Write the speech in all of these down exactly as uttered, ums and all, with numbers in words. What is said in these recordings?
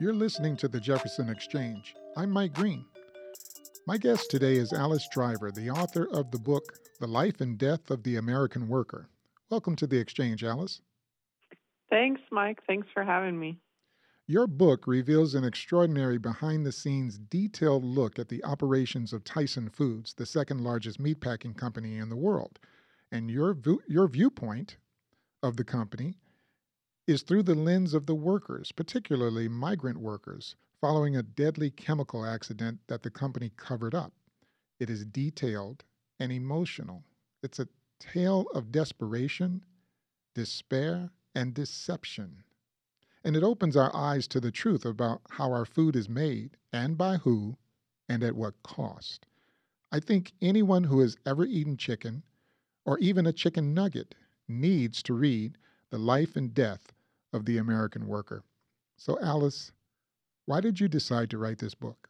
You're listening to the Jefferson Exchange. I'm Mike Green. My guest today is Alice Driver, the author of the book, The Life and Death of the American Worker. Welcome to the Exchange, Alice. Thanks, Mike. Thanks for having me. Your book reveals an extraordinary behind-the-scenes detailed look at the operations of Tyson Foods, the second largest meatpacking company in the world. And your, vu- your viewpoint of the company is through the lens of the workers, particularly migrant workers, following a deadly chemical accident that the company covered up. It is detailed and emotional. It's a tale of desperation, despair, and deception. And it opens our eyes to the truth about how our food is made and by who and at what cost. I think anyone who has ever eaten chicken or even a chicken nugget needs to read The Life and Death of the American Worker. So, Alice, why did you decide to write this book?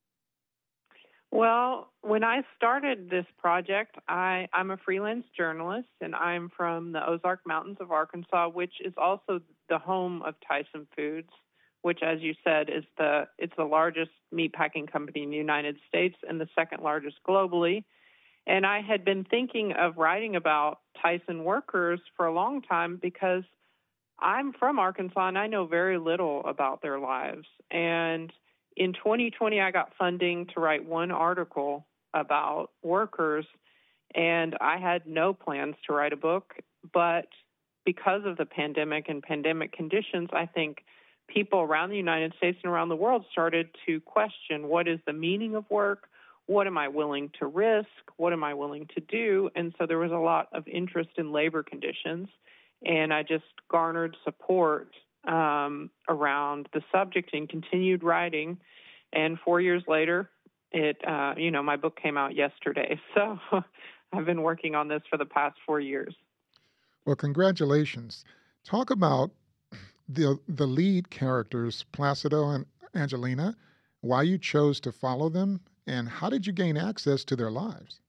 Well, when I started this project, I, I'm a freelance journalist, and I'm from the Ozark Mountains of Arkansas, which is also the home of Tyson Foods, which, as you said, is the it's the largest meatpacking company in the United States and the second largest globally. And I had been thinking of writing about Tyson workers for a long time because I'm from Arkansas, and I know very little about their lives. And in twenty twenty, I got funding to write one article about workers, and I had no plans to write a book. But because of the pandemic and pandemic conditions, I think people around the United States and around the world started to question, what is the meaning of work? What am I willing to risk? What am I willing to do? And so there was a lot of interest in labor conditions. And I just garnered support um, around the subject and continued writing. And four years later, it uh, you know, my book came out yesterday. So I've been working on this for the past four years. Well, congratulations. Talk about the the lead characters, Placido and Angelina, why you chose to follow them, and how did you gain access to their lives?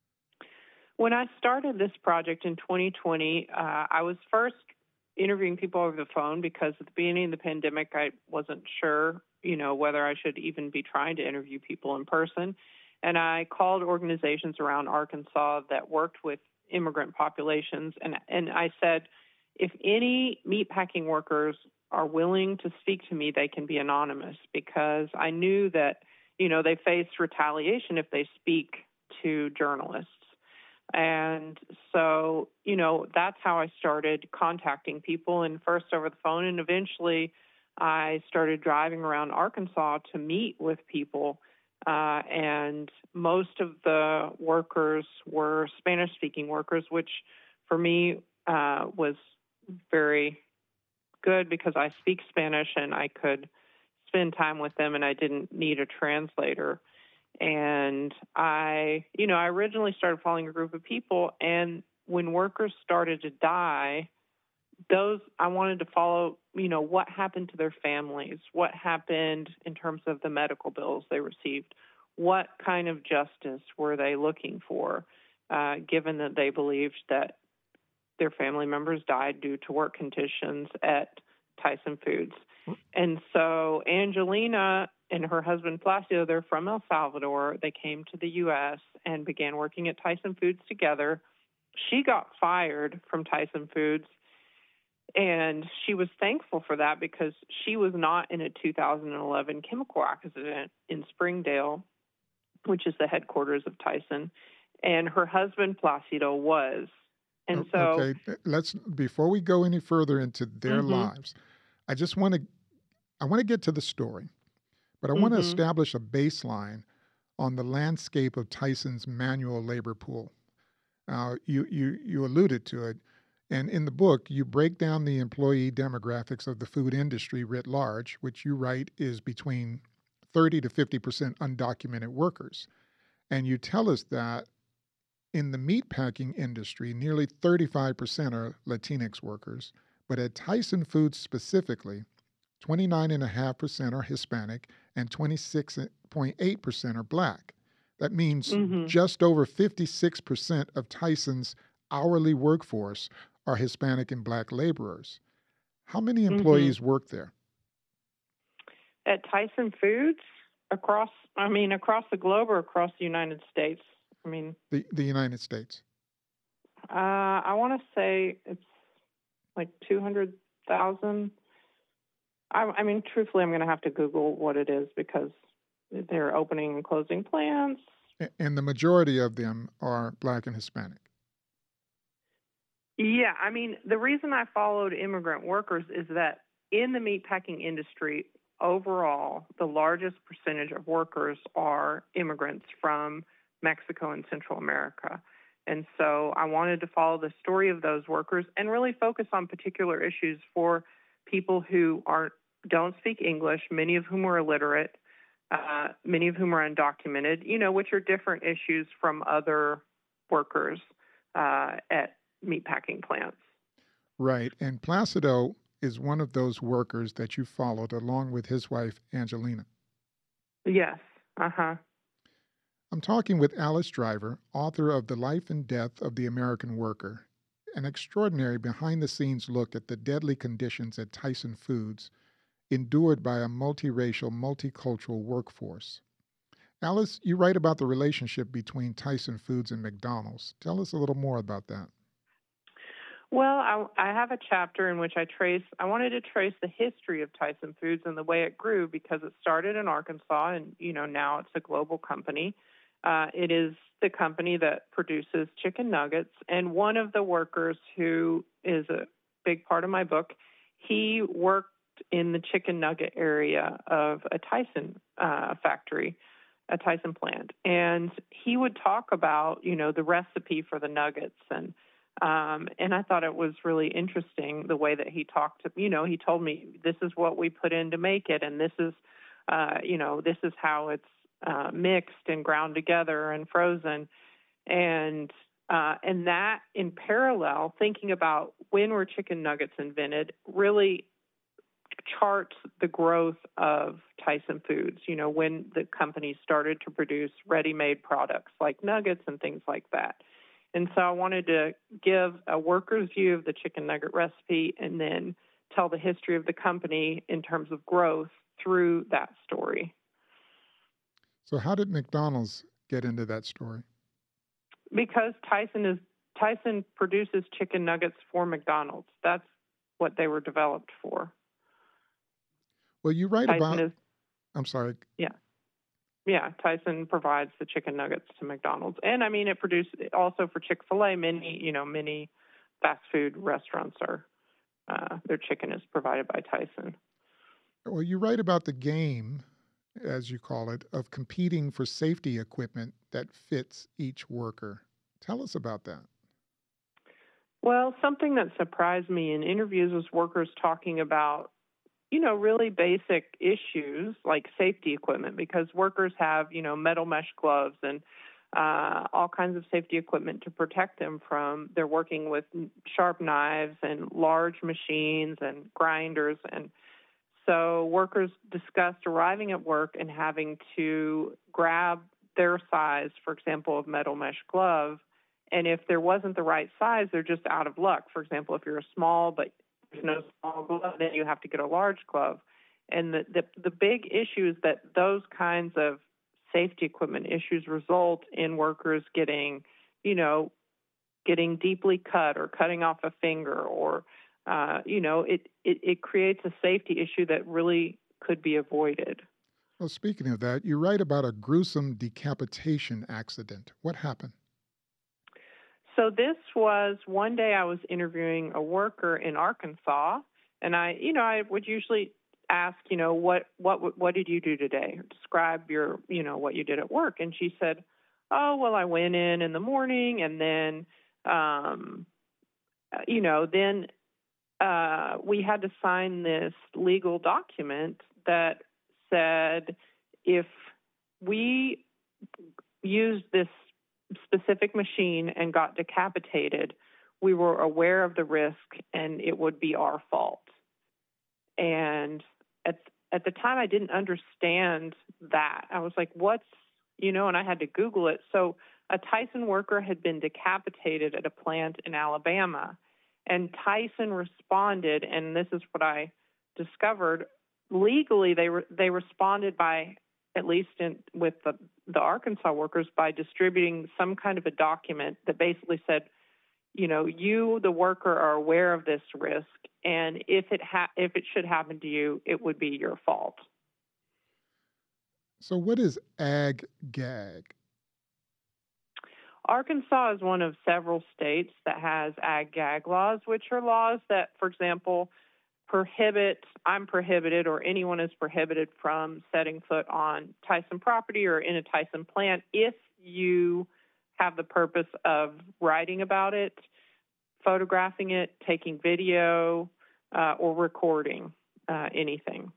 When I started this project in twenty twenty, uh, I was first interviewing people over the phone because at the beginning of the pandemic, I wasn't sure, you know, whether I should even be trying to interview people in person. And I called organizations around Arkansas that worked with immigrant populations, and and I said, if any meatpacking workers are willing to speak to me, they can be anonymous, because I knew that, you know, they face retaliation if they speak to journalists. And so, you know, that's how I started contacting people, and first over the phone, and eventually I started driving around Arkansas to meet with people. Uh, and most of the workers were Spanish-speaking workers, which for me uh, was very good because I speak Spanish and I could spend time with them and I didn't need a translator. And I, you know, I originally started following a group of people, and when workers started to die, those, I wanted to follow, you know, what happened to their families, what happened in terms of the medical bills they received, what kind of justice were they looking for, uh, given that they believed that their family members died due to work conditions at Tyson Foods. And so Angelina and her husband Placido, they're from El Salvador. They came to the U S and began working at Tyson Foods together. She got fired from Tyson Foods, and she was thankful for that because she was not in a two thousand eleven chemical accident in Springdale, which is the headquarters of Tyson, and her husband Placido was. And so, okay, let's before we go any further into their mm-hmm, lives, I just want to I want to get to the story, but I want to mm-hmm, establish a baseline on the landscape of Tyson's manual labor pool. Uh, you you you alluded to it, and in the book you break down the employee demographics of the food industry writ large, which you write is between thirty to fifty percent undocumented workers, and you tell us that in the meatpacking industry, nearly thirty-five percent are Latinx workers, but at Tyson Foods specifically, twenty-nine point five percent are Hispanic and twenty-six point eight percent are Black. That means mm-hmm. just over fifty-six percent of Tyson's hourly workforce are Hispanic and Black laborers. How many Mm-hmm. employees work there? At Tyson Foods across, I mean, across the globe or across the United States? I mean, The the United States. uh, I want to say it's like two hundred thousand. I, I mean, truthfully, I'm going to have to Google what it is because they're opening and closing plants. A- And the majority of them are black and Hispanic. Yeah, I mean, the reason I followed immigrant workers is that in the meatpacking industry, overall, the largest percentage of workers are immigrants from Mexico and Central America. And so I wanted to follow the story of those workers and really focus on particular issues for people who aren't don't speak English, many of whom are illiterate, uh, many of whom are undocumented, you know, which are different issues from other workers uh, at meatpacking plants. Right. And Placido is one of those workers that you followed along with his wife, Angelina. Yes. Uh huh. I'm talking with Alice Driver, author of The Life and Death of the American Worker, an extraordinary behind the scenes look at the deadly conditions at Tyson Foods endured by a multiracial, multicultural workforce. Alice, you write about the relationship between Tyson Foods and McDonald's. Tell us a little more about that. Well, I, I have a chapter in which I trace, I wanted to trace the history of Tyson Foods and the way it grew because it started in Arkansas and, you know, now it's a global company. Uh, it is the company that produces chicken nuggets. And one of the workers who is a big part of my book, he worked in the chicken nugget area of a Tyson uh, factory, a Tyson plant. And he would talk about, you know, the recipe for the nuggets and Um, and I thought it was really interesting the way that he talked to, you know, he told me this is what we put in to make it. And this is, uh, you know, this is how it's uh, mixed and ground together and frozen. And, uh, and that in parallel, thinking about when were chicken nuggets invented really charts the growth of Tyson Foods, you know, when the company started to produce ready-made products like nuggets and things like that. And so I wanted to give a worker's view of the chicken nugget recipe and then tell the history of the company in terms of growth through that story. So, how did McDonald's get into that story? Because Tyson is Tyson produces chicken nuggets for McDonald's. That's what they were developed for. Well, you write Tyson about, is I'm sorry, yeah. Yeah, Tyson provides the chicken nuggets to McDonald's. And I mean it produces also for Chick-fil-A, many, you know, many fast food restaurants are uh, their chicken is provided by Tyson. well, you write about the game, as you call it, of competing for safety equipment that fits each worker. Tell us about that. Well, something that surprised me in interviews was workers talking about, you know, really basic issues like safety equipment because workers have, you know, metal mesh gloves and uh, all kinds of safety equipment to protect them from. They're working with sharp knives and large machines and grinders. And so workers discussed arriving at work and having to grab their size, for example, of metal mesh glove. And if there wasn't the right size, they're just out of luck. For example, if you're a small but there's no small glove, then you have to get a large glove. And the, the, the big issue is that those kinds of safety equipment issues result in workers getting, you know, getting deeply cut or cutting off a finger or, uh, you know, it, it, it creates a safety issue that really could be avoided. Well, speaking of that, you write about a gruesome decapitation accident. What happened? So this was one day I was interviewing a worker in Arkansas, and I, you know, I would usually ask, you know, what what what did you do today? Describe your, you know, what you did at work. And she said, oh, well, I went in in the morning, and then, um, uh, you know, then uh, we had to sign this legal document that said if we used this specific machine and got decapitated, we were aware of the risk and it would be our fault. And at at the time I didn't understand that. I was like, what's, you know, and I had to Google it. So a Tyson worker had been decapitated at a plant in Alabama. And Tyson responded, and this is what I discovered, legally they re- they responded by, at least in with the the Arkansas workers, by distributing some kind of a document that basically said, you know, you, the worker, are aware of this risk, and if it ha- if it should happen to you, it would be your fault. So, what is ag gag? Arkansas is one of several states that has ag-gag laws, which are laws that, for example, prohibit, I'm prohibited, or anyone is prohibited from setting foot on Tyson property or in a Tyson plant if you have the purpose of writing about it, photographing it, taking video, uh, or recording uh, anything.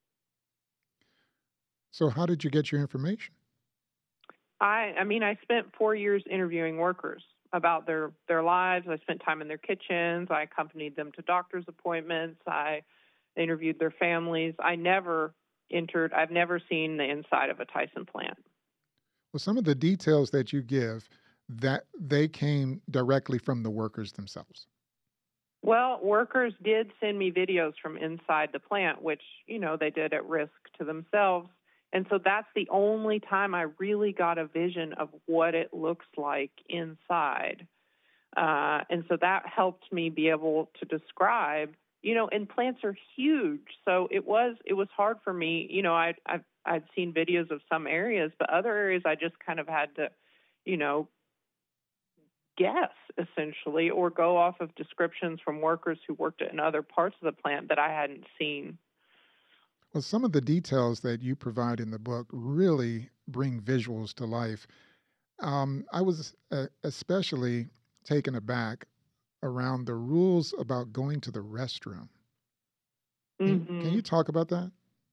So, how did you get your information? I, I mean, I spent four years interviewing workers about their, their lives. I spent time in their kitchens. I accompanied them to doctor's appointments. I interviewed their families. I never entered, I've never seen the inside of a Tyson plant. Well, some of the details that you give, that they came directly from the workers themselves. Well, workers did send me videos from inside the plant, which, you know, they did at risk to themselves. And so that's the only time I really got a vision of what it looks like inside. Uh, and so that helped me be able to describe, you know, and plants are huge. So it was it was hard for me. You know, I, I've, I'd seen videos of some areas, but other areas I just kind of had to, you know, guess essentially, or go off of descriptions from workers who worked in other parts of the plant that I hadn't seen. Well, some of the details that you provide in the book really bring visuals to life. Um, I was uh, especially taken aback around the rules about going to the restroom. Can, can hmm you talk about that?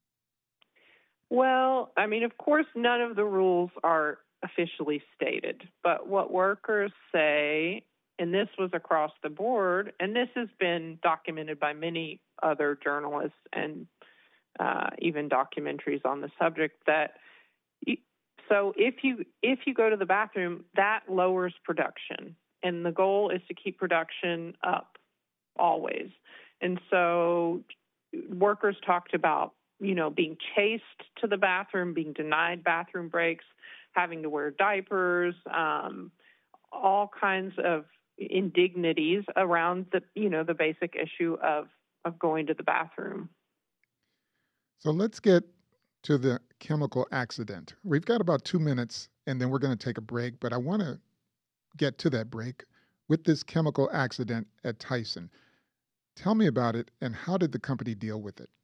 Well, I mean, of course, none of the rules are officially stated, but what workers say, and this was across the board, and this has been documented by many other journalists and uh, even documentaries on the subject, that y- so if you if you go to the bathroom, that lowers production, and the goal is to keep production up always. And so workers talked about, you know, being chased to the bathroom, being denied bathroom breaks, having to wear diapers, um, all kinds of indignities around the, you know, the basic issue of of going to the bathroom. So let's get to the chemical accident. We've got about two minutes and then we're going to take a break, but I want to get to that break with this chemical accident at Tyson. Tell me about it and how did the company deal with it?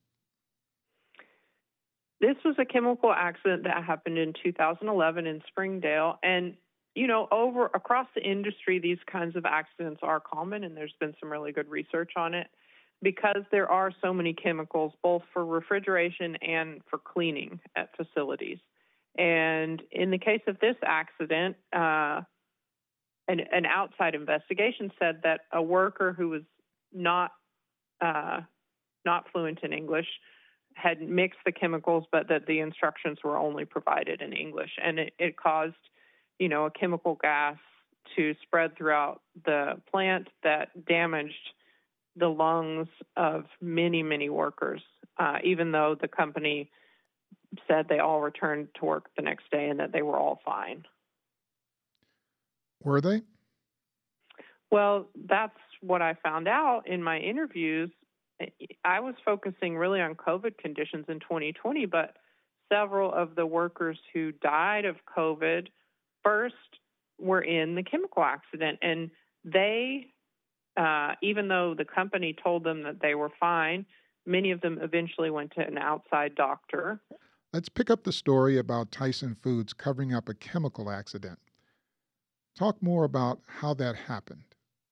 This was a chemical accident that happened in two thousand eleven in Springdale, and you know, over across the industry, these kinds of accidents are common, and there's been some really good research on it because there are so many chemicals, both for refrigeration and for cleaning at facilities. And in the case of this accident, uh, an, an outside investigation said that a worker who was not uh, not fluent in English had mixed the chemicals, but that the instructions were only provided in English, and it, it caused, you know, a chemical gas to spread throughout the plant that damaged the lungs of many, many workers, uh, even though the company said they all returned to work the next day and that they were all fine. Were they? Well, that's what I found out in my interviews. I was focusing really on COVID conditions in twenty twenty, but several of the workers who died of COVID first were in the chemical accident, and they, uh, even though the company told them that they were fine, many of them eventually went to an outside doctor. Let's pick up the story about Tyson Foods covering up a chemical accident. Talk more about how that happened.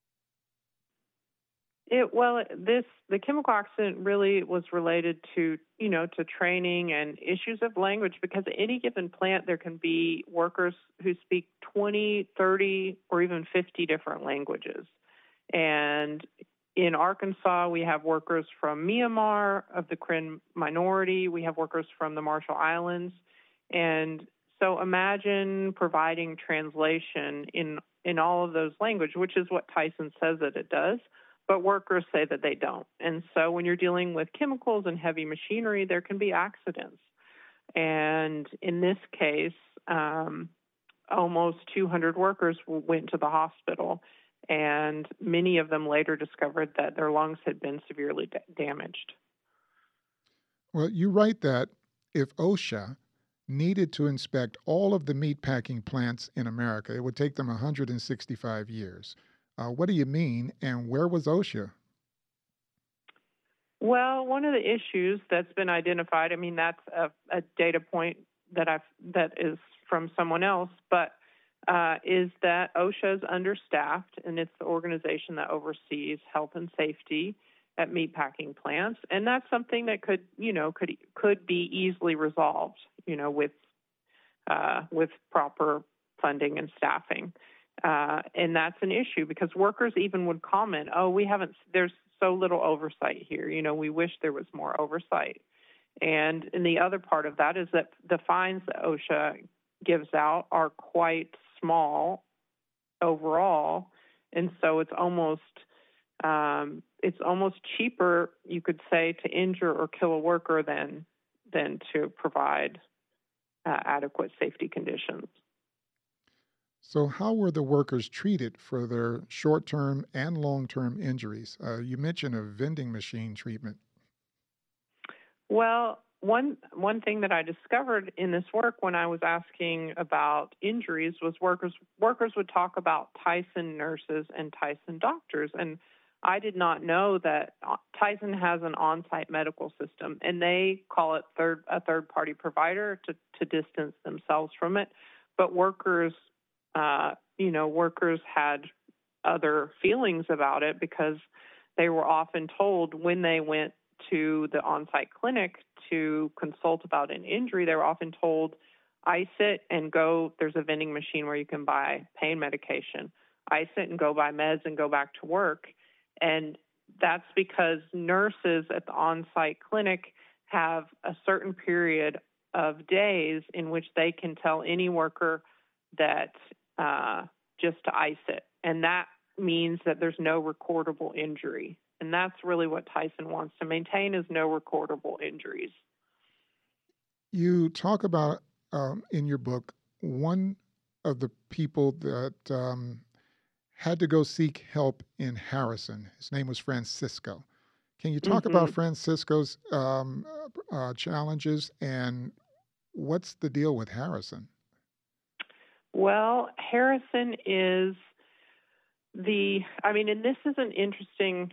It, well, this the chemical accident really was related to, you know, to training and issues of language, because at any given plant there can be workers who speak twenty, thirty, or even fifty different languages. And in Arkansas, we have workers from Myanmar, of the Karen minority. We have workers from the Marshall Islands. And so imagine providing translation in, in all of those languages, which is what Tyson says that it does. but workers say that they don't. And so when you're dealing with chemicals and heavy machinery, there can be accidents. And in this case, um, almost two hundred workers went to the hospital, and many of them later discovered that their lungs had been severely da- damaged. Well, you write that if OSHA needed to inspect all of the meatpacking plants in America, it would take them one hundred sixty-five years. Uh, what do you mean, and where was OSHA? Well, one of the issues that's been identified, I mean, that's a, a data point that I've that is from someone else, but uh, is that OSHA is understaffed, and it's the organization that oversees health and safety at meatpacking plants, and that's something that could, you know, could could be easily resolved, you know, with uh, with proper funding and staffing. Uh, and that's an issue because workers even would comment, oh, we haven't, there's so little oversight here. You know, we wish there was more oversight. And, and the other part of that is that the fines that OSHA gives out are quite small overall. And so it's almost, um, it's almost cheaper, you could say, to injure or kill a worker than, than to provide uh, adequate safety conditions. So, how were the workers treated for their short term and long term injuries? Uh, you mentioned a vending machine treatment. Well, one one thing that I discovered in this work when I was asking about injuries was workers workers would talk about Tyson nurses and Tyson doctors, and I did not know that uh, Tyson has an on-site medical system, and they call it third a third-party provider to to distance themselves from it. But workers, uh, you know, workers had other feelings about it because they were often told when they went to the on-site clinic to consult about an injury, they were often told, ice it and go, there's a vending machine where you can buy pain medication. Ice it and go buy meds and go back to work. And that's because nurses at the on-site clinic have a certain period of days in which they can tell any worker that uh, just to ice it. And that means that there's no recordable injury. And that's really what Tyson wants to maintain is no recordable injuries. You talk about um, in your book one of the people that um, had to go seek help in Harrison. His name was Francisco. Can you talk about hmm Francisco's um, uh, challenges and what's the deal with Harrison? Well, Harrison is the, I mean, and this is an interesting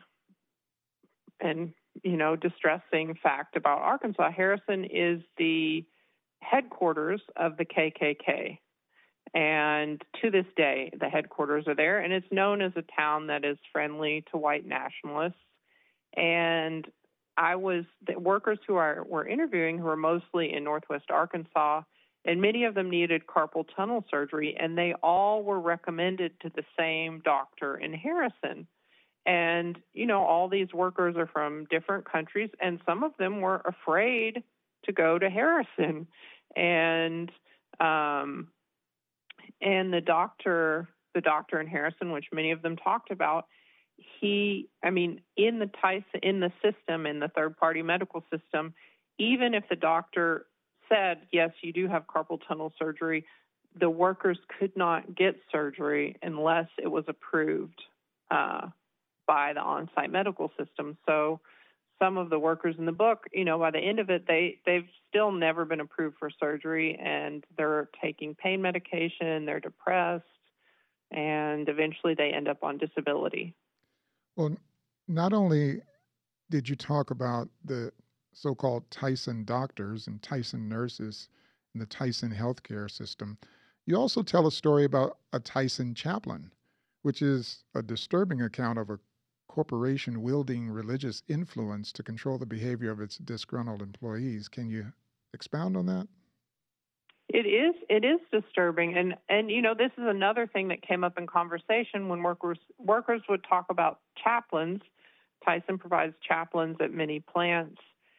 and, you know, distressing fact about Arkansas. Harrison is the headquarters of the K K K. And to this day, the headquarters are there, and it's known as a town that is friendly to white nationalists. And I was, the workers who are were interviewing, who are mostly in Northwest Arkansas, and many of them needed carpal tunnel surgery, and they all were recommended to the same doctor in Harrison. And, you know, all these workers are from different countries, and some of them were afraid to go to Harrison. And, um, and the doctor, the doctor in Harrison, which many of them talked about, he, I mean, in the Tyson, in the system, in the third-party medical system, even if the doctor said, yes, you do have carpal tunnel surgery, the workers could not get surgery unless it was approved uh, by the on-site medical system. So some of the workers in the book, you know, by the end of it, they, they've still never been approved for surgery, and they're taking pain medication, they're depressed, and eventually they end up on disability. Well, not only did you talk about the so called Tyson doctors and Tyson nurses in the Tyson healthcare system, you also tell a story about a Tyson chaplain, which is a disturbing account of a corporation wielding religious influence to control the behavior of its disgruntled employees. Can you expound on that? It is it is disturbing, and and you know this is another thing that came up in conversation when workers workers would talk about chaplains. Tyson provides chaplains at many plants,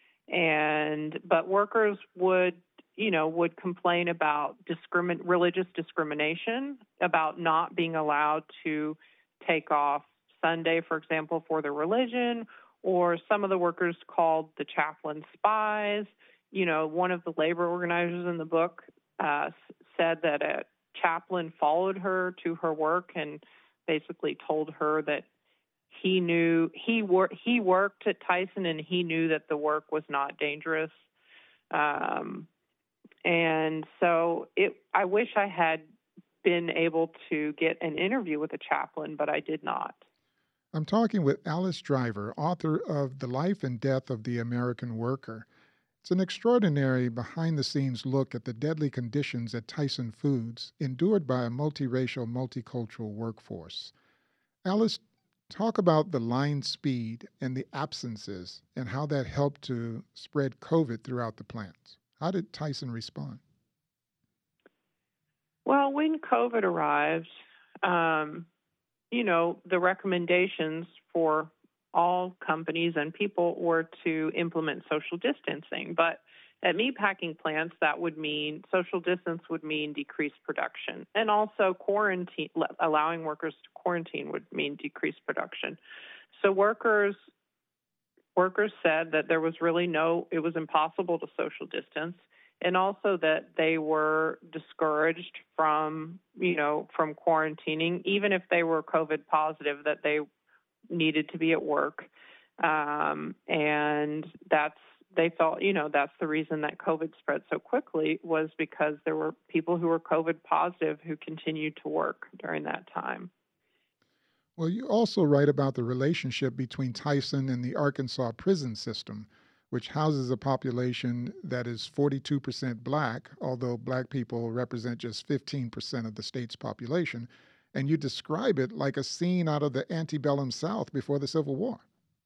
and but workers would you know would complain about discrimin religious discrimination, about not being allowed to take off Sunday, for example, for their religion, or some of the workers called the chaplain spies. You know, one of the labor organizers in the book uh, said that a chaplain followed her to her work and basically told her that he knew he wor- he worked at Tyson and he knew that the work was not dangerous. Um, and so it, I wish I had been able to get an interview with a chaplain, but I did not. I'm talking with Alice Driver, author of The Life and Death of the American Worker. It's an extraordinary behind the scenes look at the deadly conditions at Tyson Foods endured by a multiracial, multicultural workforce. Alice, talk about the line speed and the absences and how that helped to spread COVID throughout the plants. How did Tyson respond? Well, when COVID arrived, um, you know, the recommendations for all companies and people were to implement social distancing. But at meatpacking plants, that would mean social distance would mean decreased production. And also quarantine, allowing workers to quarantine would mean decreased production. So workers workers said that there was really no, it was impossible to social distance. And also that they were discouraged from, you know, from quarantining, even if they were COVID positive, that they needed to be at work. Um, and that's, they felt, you know, that's the reason that COVID spread so quickly, was because there were people who were COVID positive who continued to work during that time. Well, you also write about the relationship between Tyson and the Arkansas prison system, which houses a population that is forty-two percent black, although black people represent just fifteen percent of the state's population. And you describe it like a scene out of the antebellum South before the Civil War.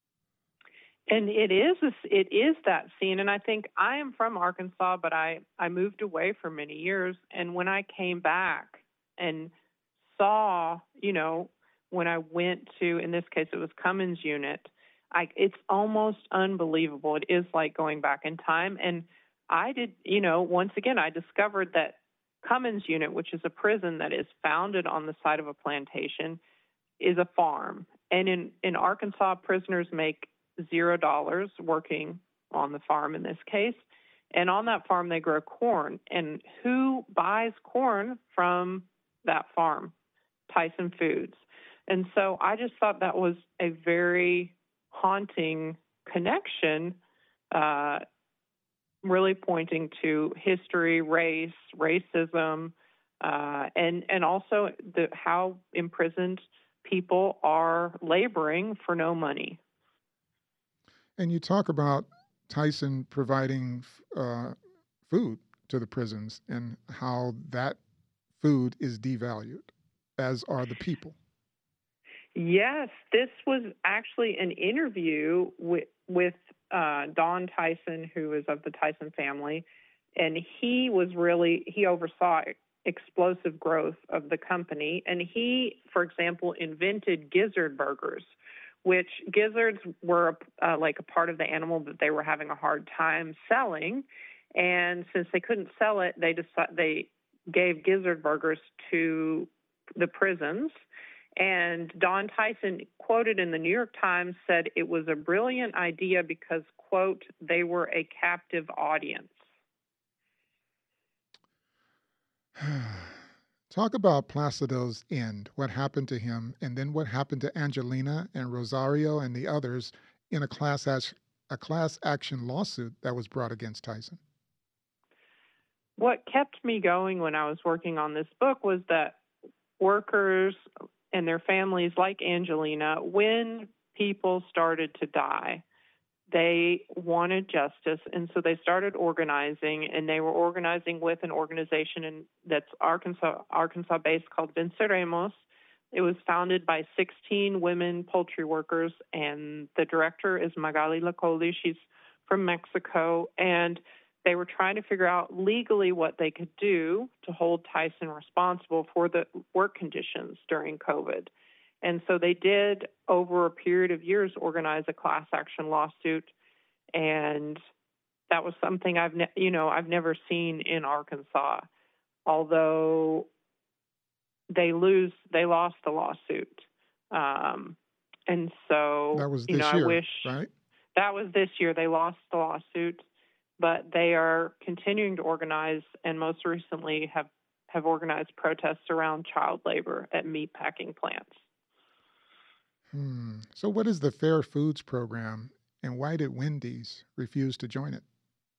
And it is a, it is that scene. And I think I am from Arkansas, but I, I moved away for many years. And when I came back and saw, you know, when I went to, in this case, it was Cummins Unit, I, it's almost unbelievable. It is like going back in time. And I did, you know, once again, I discovered that Cummins Unit, which is a prison that is founded on the side of a plantation, is a farm. And in, in Arkansas, prisoners make zero dollars working on the farm in this case. And on that farm, they grow corn. And who buys corn from that farm? Tyson Foods. And so I just thought that was a very haunting connection, uh, really pointing to history, race, racism, uh, and and also the, how imprisoned people are laboring for no money. And you talk about Tyson providing uh, food to the prisons and how that food is devalued, as are the people. Yes, this was actually an interview with, with uh, Don Tyson, who is of the Tyson family, and he was really, he oversaw explosive growth of the company. And he, for example, invented gizzard burgers, which gizzards were uh, like a part of the animal that they were having a hard time selling. And since they couldn't sell it, they decided, they gave gizzard burgers to the prisons. And Don Tyson, quoted in the New York Times, said it was a brilliant idea because, quote, they were a captive audience. Talk about Placido's end, what happened to him, and then what happened to Angelina and Rosario and the others in a class, act- a class action lawsuit that was brought against Tyson. What kept me going when I was working on this book was that workers and their families, like Angelina, when people started to die, they wanted justice, and so they started organizing, and they were organizing with an organization in, that's Arkansas, Arkansas-based called Venceremos. It was founded by sixteen women poultry workers, and the director is Magali Lacoli. She's from Mexico, and they were trying to figure out legally what they could do to hold Tyson responsible for the work conditions during COVID. And so they did, over a period of years, organize a class action lawsuit, and that was something I've, ne- you know, I've never seen in Arkansas. Although they lose, they lost the lawsuit, um, And so, That was you know, this I year, wish right? that was this year. They lost the lawsuit, but they are continuing to organize, and most recently have, have organized protests around child labor at meatpacking plants. Hmm. So, what is the Fair Foods program, and why did Wendy's refuse to join it?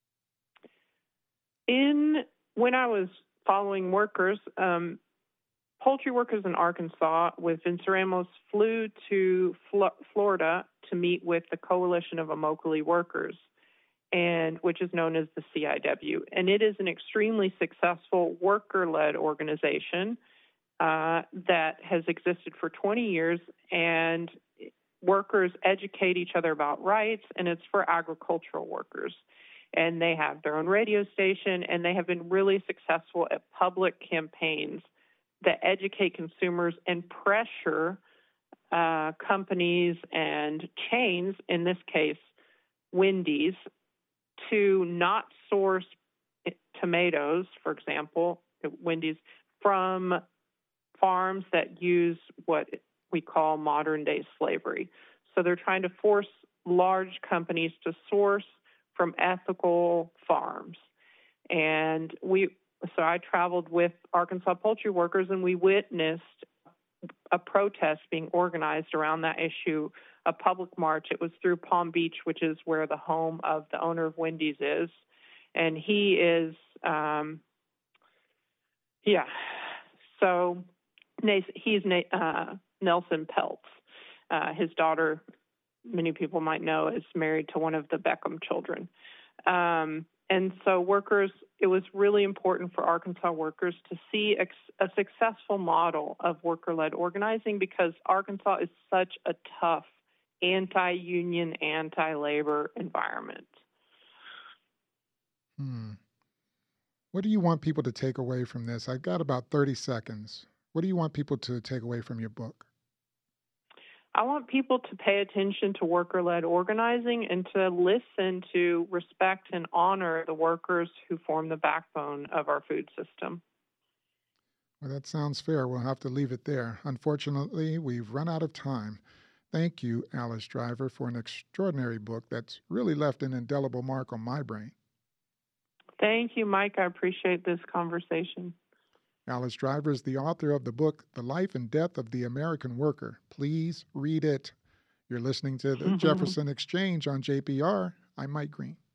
In when I was following workers, um, poultry workers in Arkansas with Vince Ramos flew to Flo- Florida to meet with the Coalition of Immokalee Workers, and which is known as the C I W. And it is an extremely successful worker-led organization uh, that has existed for twenty years, and workers educate each other about rights, and it's for agricultural workers. And they have their own radio station, and they have been really successful at public campaigns that educate consumers and pressure uh, companies and chains, in this case, Wendy's, to not source tomatoes, for example, at Wendy's, from farms that use what we call modern day slavery. So they're trying to force large companies to source from ethical farms. And we, so I traveled with Arkansas poultry workers, and we witnessed a protest being organized around that issue, a public march. It was through Palm Beach, which is where the home of the owner of Wendy's is. And he is, um, yeah, so he's uh, Nelson Peltz. Uh, his daughter, many people might know, is married to one of the Beckham children. Um, and so workers, it was really important for Arkansas workers to see ex- a successful model of worker-led organizing, because Arkansas is such a tough anti-union, anti-labor environment. Hmm. What do you want people to take away from this? I've got about thirty seconds. What do you want people to take away from your book? I want people to pay attention to worker-led organizing and to listen to, respect, and honor the workers who form the backbone of our food system. Well, that sounds fair. We'll have to leave it there. Unfortunately, we've run out of time. Thank you, Alice Driver, for an extraordinary book that's really left an indelible mark on my brain. Thank you, Mike. I appreciate this conversation. Alice Driver is the author of the book, The Life and Death of the American Worker. Please read it. You're listening to the Jefferson Exchange on J P R. I'm Mike Green.